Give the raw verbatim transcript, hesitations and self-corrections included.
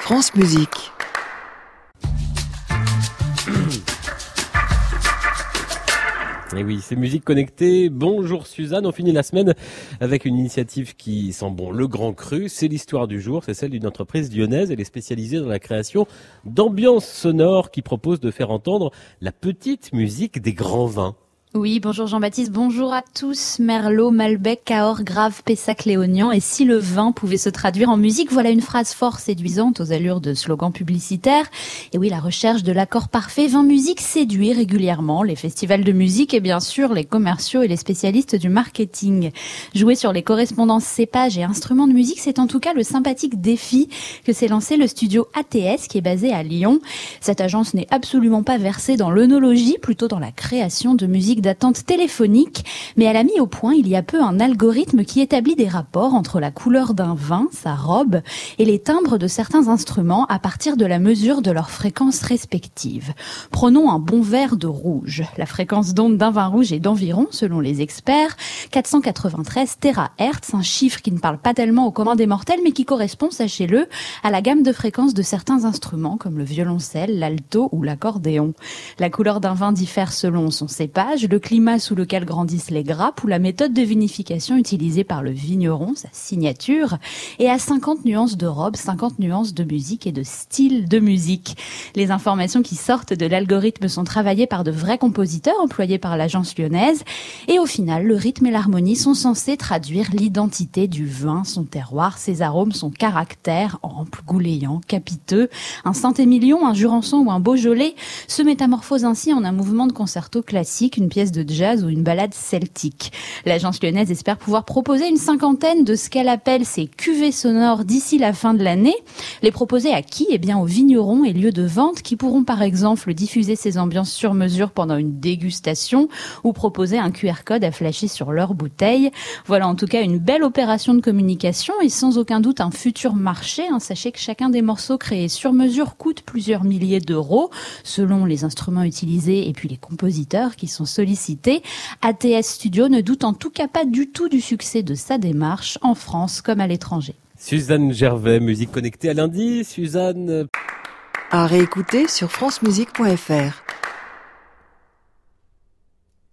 France Musique. Et oui, c'est Musique Connectée. Bonjour Suzanne, on finit la semaine avec une initiative qui sent bon le grand cru. C'est l'histoire du jour, c'est celle d'une entreprise lyonnaise. Elle est spécialisée dans la création d'ambiances sonores qui propose de faire entendre la petite musique des grands vins. Oui, bonjour Jean-Baptiste, bonjour à tous. Merlot, Malbec, Cahors, Grave, Pessac, Léognan. Et si le vin pouvait se traduire en musique, voilà une phrase fort séduisante aux allures de slogan publicitaire. Et oui, la recherche de l'accord parfait, vin musique séduit régulièrement les festivals de musique et bien sûr les commerciaux et les spécialistes du marketing. Jouer sur les correspondances cépages et instruments de musique, c'est en tout cas le sympathique défi que s'est lancé le studio A T S qui est basé à Lyon. Cette agence n'est absolument pas versée dans l'œnologie, plutôt dans la création de musique d'attente téléphonique, mais elle a mis au point il y a peu un algorithme qui établit des rapports entre la couleur d'un vin, sa robe, et les timbres de certains instruments à partir de la mesure de leurs fréquences respectives. Prenons un bon verre de rouge. La fréquence d'onde d'un vin rouge est d'environ, selon les experts, quatre cent quatre-vingt-treize térahertz, un chiffre qui ne parle pas tellement au commun des mortels, mais qui correspond, sachez-le, à la gamme de fréquences de certains instruments, comme le violoncelle, l'alto ou l'accordéon. La couleur d'un vin diffère selon son cépage, le climat sous lequel grandissent les grappes ou la méthode de vinification utilisée par le vigneron, sa signature, et à cinquante nuances de robe, cinquante nuances de musique et de style de musique. Les informations qui sortent de l'algorithme sont travaillées par de vrais compositeurs employés par l'agence lyonnaise et au final, le rythme et l'harmonie sont censés traduire l'identité du vin, son terroir, ses arômes, son caractère, ample, gouléant, capiteux. Un Saint-Émilion, un Jurançon ou un Beaujolais se métamorphosent ainsi en un mouvement de concerto classique, une pièce de jazz ou une ballade celtique. L'agence lyonnaise espère pouvoir proposer une cinquantaine de ce qu'elle appelle ses cuvées sonores d'ici la fin de l'année. Les proposer à qui ? Eh bien aux vignerons et lieux de vente qui pourront par exemple diffuser ces ambiances sur mesure pendant une dégustation ou proposer un Q R code à flasher sur leur bouteille. Voilà en tout cas une belle opération de communication et sans aucun doute un futur marché. Hein. Sachez que chacun des morceaux créés sur mesure coûte plusieurs milliers d'euros selon les instruments utilisés et puis les compositeurs qui sont sollicités. A T S Studio ne doute en tout cas pas du tout du succès de sa démarche en France comme à l'étranger. Suzanne Gervais, Musique Connectée à lundi. Suzanne... À réécouter sur francemusique point f r.